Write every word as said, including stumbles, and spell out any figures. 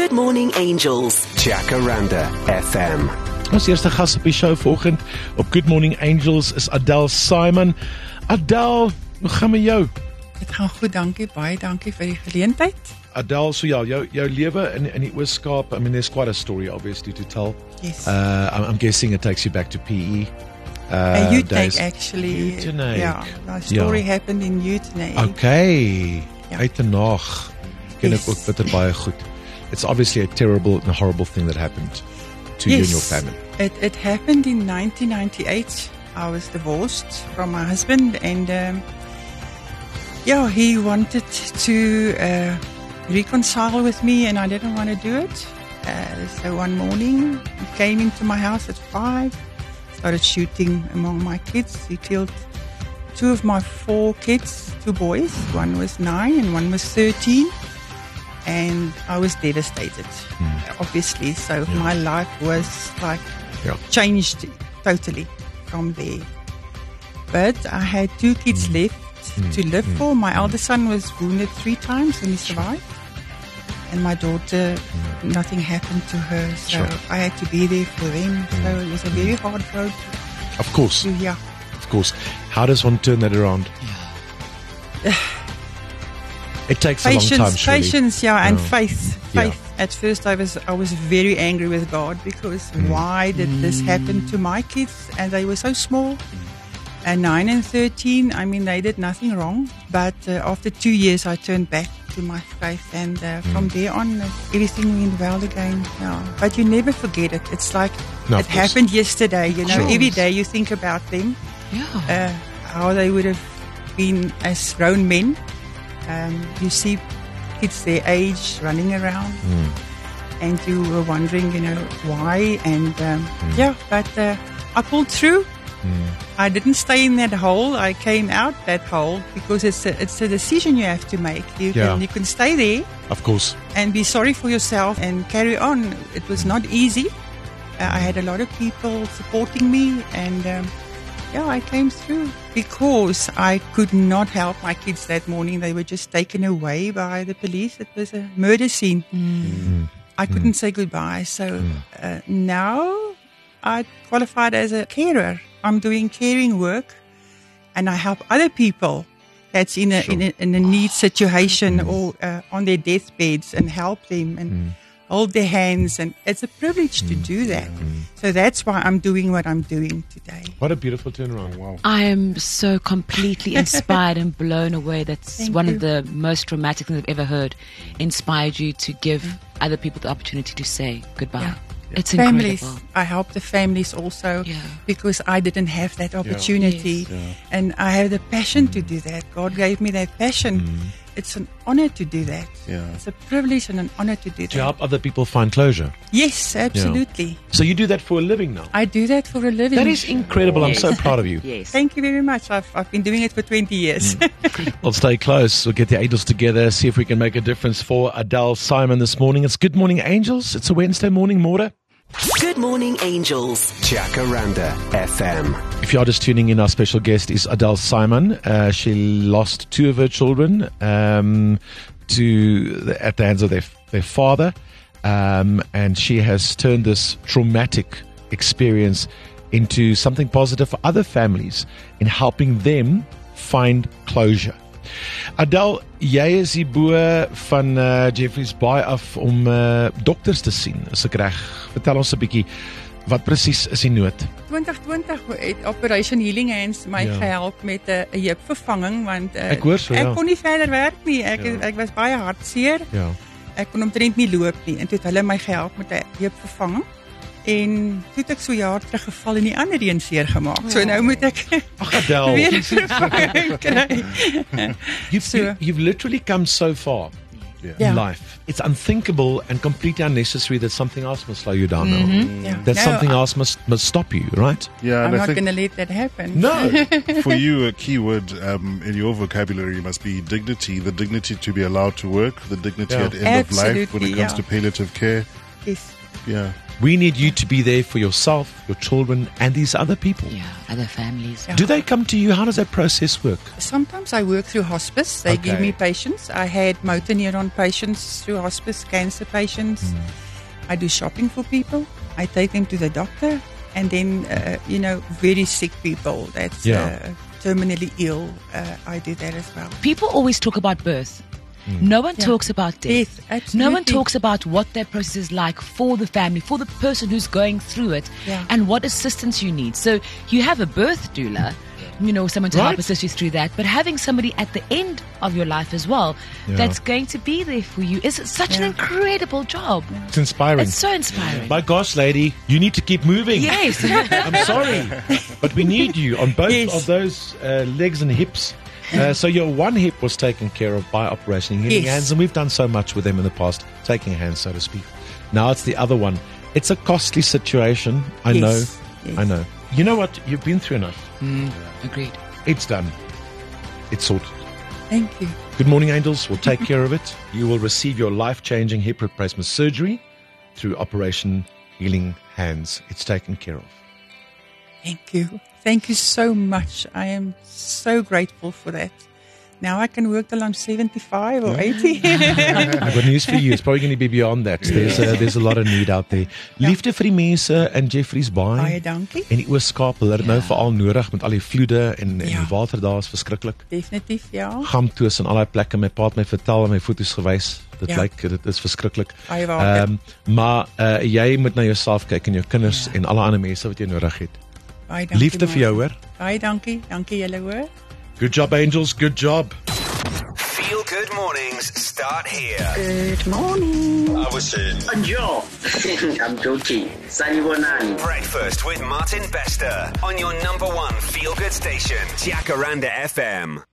Good Morning Angels. Jacaranda F M. Ons eerste gas op die show vanoggend op Good Morning Angels is Adele Simon. Adele, hoe gaan met jou? Dit gaan goed, dankie, baie dankie vir die geleentheid. Adele, so ja, jou, jou lewe in, in die Ooskaap, I mean, there's quite a story obviously to tell. Yes. Uh, I'm, I'm guessing it takes you back to P E. Uh, uh, Utenake, days. actually. Utenake. Yeah, my story Ja. happened in Utenake. Okay, Ja. uit en naag. Ken Yes. ek ook bitter baie goed. It's obviously a terrible and horrible thing that happened to you and your family. It, it happened in nineteen ninety-eight. I was divorced from my husband, and um, yeah, he wanted to uh, reconcile with me, and I didn't want to do it. Uh, so one morning, he came into my house at five, started shooting among my kids. He killed two of my four kids, two boys. One was nine and one was thirteen. And I was devastated, mm. obviously. So yeah. my life was like Yeah. changed totally from there. But I had two kids Mm. left Mm. to live Mm. for. My Mm. eldest son was wounded three times and he survived. And my daughter, Mm. nothing happened to her. So Sure. I had to be there for them. So it was a very hard road Of course, to, yeah. of course. How does one turn that around? It takes Patience, a long time, surely. patience, yeah, and Oh. faith. Yeah. Faith. At first, I was I was very angry with God because Mm. why did this happen to my kids? And they were so small, and nine and thirteen. I mean, they did nothing wrong. But uh, after two years, I turned back to my faith, and uh, from Mm. there on, uh, everything went well again. Yeah. But you never forget it. It's like No, it of course. happened yesterday. You know, Sure. every day you think about them, Yeah. uh, how they would have been as grown men. Um, you see kids their age running around, Mm. and you were wondering, you know, why. And um, Mm. yeah, but uh, I pulled through. Mm. I didn't stay in that hole. I came out that hole because it's a, it's a decision you have to make. You Yeah. can you can stay there Of course. and be sorry for yourself and carry on. It was not easy. Uh, I had a lot of people supporting me, and um, yeah, I came through because I could not help my kids that morning. They were just taken away by the police. It was a murder scene. Mm. I couldn't say goodbye. So uh, now I qualified as a carer. I'm doing caring work, and I help other people that's in a Sure. in a, in a need situation or uh, on their deathbeds, and help them and Mm. hold their hands. And it's a privilege to do that. So that's why I'm doing what I'm doing today. What a beautiful turnaround. Wow. I am so completely inspired and blown away. That's Thank one you. of the most dramatic things I've ever heard. Inspired you to give other people the opportunity to say goodbye. Yeah. It's Families, incredible. I help the families also Yeah. because I didn't have that opportunity. Yes. Yeah. And I have the passion to do that. God gave me that passion. It's an honor to do that. Yeah. It's a privilege and an honor to do To that. help other people find closure. Yes, absolutely. So you do that for a living now? I do that for a living. That is incredible. I'm so proud of you. Yes. Thank you very much. I've, I've been doing it for twenty years. We'll stay close. We'll get the angels together, see if we can make a difference for Adele Simon this morning. It's Good Morning Angels. It's a Wednesday morning, Maura. Good Morning Angels. Jacaranda F M. If you are just tuning in, our special guest is Adele Simon. Uh, she lost two of her children um, to the, at the hands of their, their father, um, and she has turned this traumatic experience into something positive for other families in helping them find closure. Adele, jy is hier bo van uh, Jeffreys Bay af om uh, dokters te sien, as ek reg. Vertel ons 'n bietjie, wat presies is die nood? twintig twintig het Operation Healing Hands my Ja. gehelp met 'n uh, heupvervanging want uh, Ek hoor so, ek ja. kon nie verder werk nie. Ek Ja. ek was baie hartseer. Ja. Ek kon omtrent nie loop nie en toe het hulle my gehelp met 'n heupvervanging. En toe het ek so jaar terug geval en die ander een seer gemaak. So nou moet ek Ag Adele, weer 'n vervanging kry. you've, So- you, you've literally come so far in Ja. life. It's unthinkable and completely unnecessary that something else must slow you down now. Ja. That No, something I- else must must stop you, right? Yeah, I'm and I not think going to let that happen. No. for you, a key word um, in your vocabulary must be dignity. The dignity to be allowed to work, the dignity Yeah. at the end of life when Absolutely, it comes yeah. to palliative care. Yes. Yeah. We need you to be there for yourself, your children, and these other people. Yeah, other families. Yeah. Do they come to you? How does that process work? Sometimes I work through hospice. They give Okay. me patients. I had motor neuron patients through hospice, cancer patients. Hmm. I do shopping for people. I take them to the doctor. And then, uh, you know, very sick people that's Yeah. uh, terminally ill. Uh, I do that as well. People always talk about birth. No one Yeah. talks about death. Death, No one absolutely. talks about what that process is like for the family, for the person who's going through it, Yeah. and what assistance you need. So you have a birth doula, you know, someone to Right. help assist you through that, but having somebody at the end of your life as well Yeah. that's going to be there for you is such an Yeah. incredible job. It's inspiring. It's so inspiring. My gosh, lady, you need to keep moving. Yes. I'm sorry, but we need you on both Yes. of those uh, legs and hips. Uh, so your one hip was taken care of by Operation Healing Yes. Hands, and we've done so much with them in the past, taking hands, so to speak. Now it's the other one. It's a costly situation. I Yes. know. Yes. I know. You know what? You've been through enough. Agreed. It's done. It's sorted. Thank you. Good morning, angels. We'll take care of it. You will receive your life-changing hip replacement surgery through Operation Healing Hands. It's taken care of. Thank you. Thank you so much. I am so grateful for that. Now I can work till I'm seventy-five or eighty. I've got news for you. It's probably going to be beyond that. There's a, there's a lot of need out there. Liefde vir die mense in Jeffreys Bay Baie dankie. en die Oos-Kaap. Hulle het nou veral nodig met al die vloede en, en Ja. die water daar is verskriklik. Definitief, ja. Gamtoos en al die plekke. My pa het my vertel en my foto's gewys. Dit Ja. lyk, dit is verskriklik. Baie waar. Ehm, maar uh, jy moet na jouself kyk en jou kinders Ja. en alle ander mense wat jy nodig het. Baie dankie. Liefde vir jou, Martin. hoor. Baie dankie. Dankie julle, hoor. Good job, angels. Good job. Feel Good Mornings start here. Good morning. I was saying. Joe. I'm joking. Sanibonani. Breakfast with Martin Bester on your number one feel good station, Jacaranda F M.